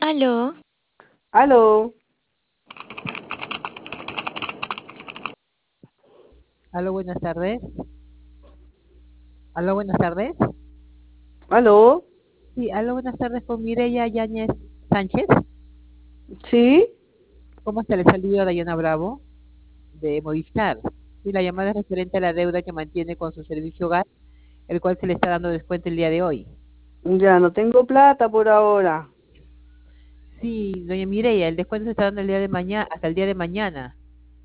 Aló, Aló, Aló, buenas tardes. Aló, buenas tardes. aló, Sí, aló, buenas tardes con Mireya Yáñez Sánchez. sí, ¿Cómo está? Le saluda Dayana Bravo de Movistar. Sí, la llamada es referente a la deuda que mantiene con su servicio hogar, el cual se le está dando descuento el día de hoy. ya no tengo plata por ahora. Sí, doña Mireya, el descuento se está dando el día de mañana, hasta el día de mañana.